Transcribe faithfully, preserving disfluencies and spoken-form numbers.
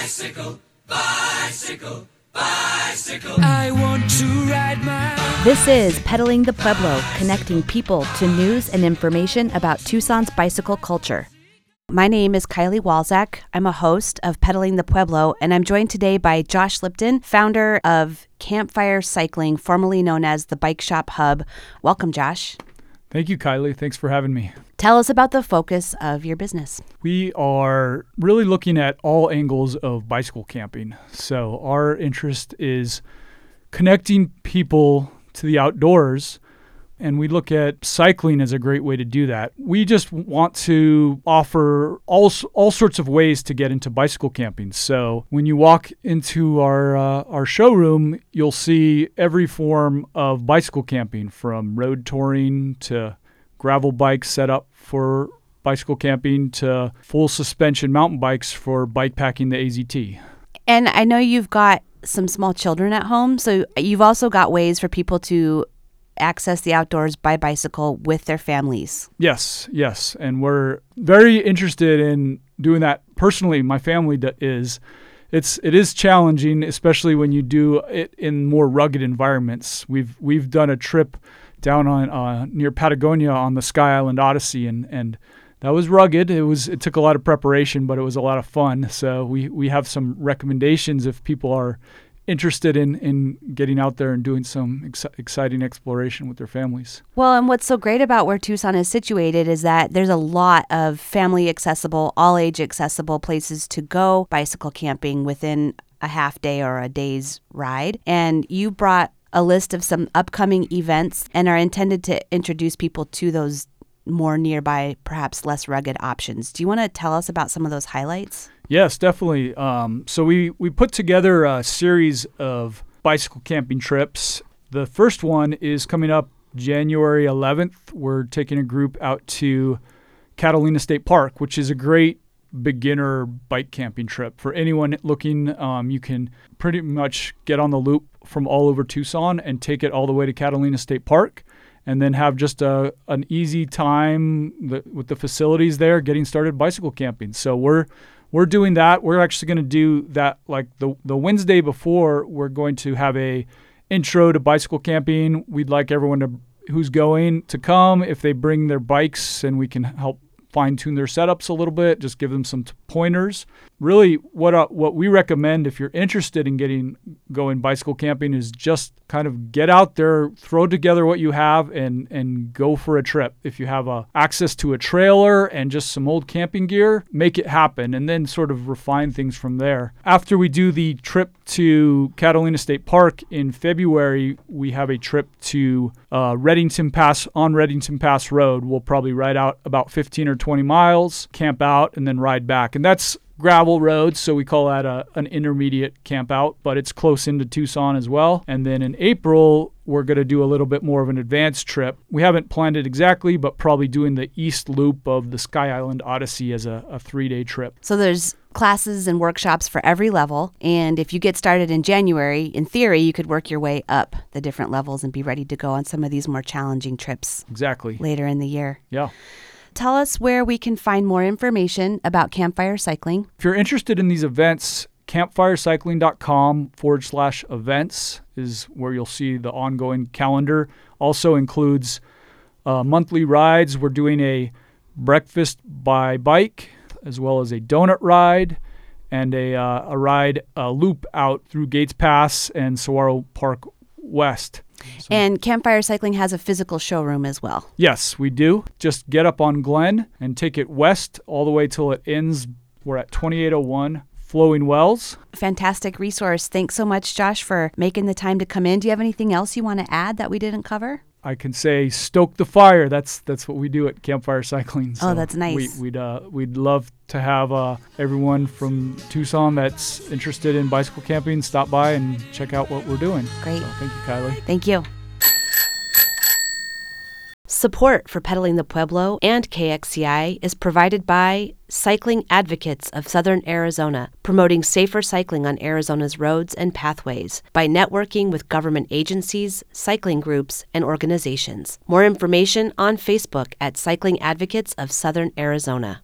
Bicycle, bicycle, bicycle. I want to ride my... This is Pedaling the Pueblo, connecting people to news and information about Tucson's bicycle culture. My name is Kylie Walzak. I'm a host of Pedaling the Pueblo, and I'm joined today by Josh Lipton, founder of Campfire Cycling, formerly known as the Bike Shop Hub. Welcome, Josh. Thank you, Kylie. Thanks for having me. Tell us about the focus of your business. We are really looking at all angles of bicycle camping. So our interest is connecting people to the outdoors, and we look at cycling as a great way to do that. We just want to offer all all sorts of ways to get into bicycle camping. So when you walk into our uh, our showroom, you'll see every form of bicycle camping, from road touring to gravel bikes set up for bicycle camping to full suspension mountain bikes for bike packing the A Z T. And I know you've got some small children at home, so you've also got ways for people to access the outdoors by bicycle with their families. Yes, yes. And we're very interested in doing that. Personally, my family d- is. It's it is challenging, especially when you do it in more rugged environments. We've we've done a trip down on uh, near Patagonia on the Sky Island Odyssey, and, and that was rugged. It was it took a lot of preparation, but it was a lot of fun. So we, we have some recommendations if people are interested in, in getting out there and doing some ex- exciting exploration with their families. Well, and what's so great about where Tucson is situated is that there's a lot of family accessible, all age accessible places to go bicycle camping within a half day or a day's ride. And you brought a list of some upcoming events and are intended to introduce people to those more nearby, perhaps less rugged options. Do you want to tell us about some of those highlights? Yes, definitely. Um, so we, we put together a series of bicycle camping trips. The first one is coming up January eleventh. We're taking a group out to Catalina State Park, which is a great beginner bike camping trip. For anyone looking, um, you can pretty much get on the loop from all over Tucson and take it all the way to Catalina State Park, and then have just a an easy time the, with the facilities there getting started bicycle camping. So we're we're doing that. We're actually going to do that like the the Wednesday before. We're going to have a intro to bicycle camping. We'd like everyone to who's going to come if they bring their bikes, and we can help fine-tune their setups a little bit, just give them some t- pointers. Really, what uh, what we recommend if you're interested in getting going bicycle camping is just kind of get out there, throw together what you have, and and go for a trip. If you have uh, access to a trailer and just some old camping gear, make it happen, and then sort of refine things from there. After we do the trip to Catalina State Park in February, we have a trip to uh, Reddington Pass on Reddington Pass Road. We'll probably ride out about fifteen or twenty miles, camp out, and then ride back. And that's gravel roads, so we call that a, an intermediate camp out, but it's close into Tucson as well. And then in April, we're going to do a little bit more of an advanced trip. We haven't planned it exactly, but probably doing the east loop of the Sky Island Odyssey as a, a three-day trip. So there's classes and workshops for every level. And if you get started in January, in theory, you could work your way up the different levels and be ready to go on some of these more challenging trips. Exactly. Later in the year. Yeah. Tell us where we can find more information about Campfire Cycling. If you're interested in these events, campfirecycling.com forward slash events is where you'll see the ongoing calendar. Also includes uh, monthly rides. We're doing a breakfast by bike, as well as a donut ride, and a, uh, a ride, a loop out through Gates Pass and Saguaro Park West. So. And Campfire Cycling has a physical showroom as well. Yes, we do. Just get up on Glen and take it west all the way till it ends. We're at twenty-eight oh one Flowing Wells. Fantastic resource. Thanks so much, Josh, for making the time to come in. Do you have anything else you want to add that we didn't cover? I can say stoke the fire. That's that's what we do at Campfire Cycling. So oh, that's nice. We, we'd uh, we'd love to have uh, everyone from Tucson that's interested in bicycle camping stop by and check out what we're doing. Great. So thank you, Kylie. Thank you. Support for Pedaling the Pueblo and K X C I is provided by Cycling Advocates of Southern Arizona, promoting safer cycling on Arizona's roads and pathways by networking with government agencies, cycling groups, and organizations. More information on Facebook at Cycling Advocates of Southern Arizona.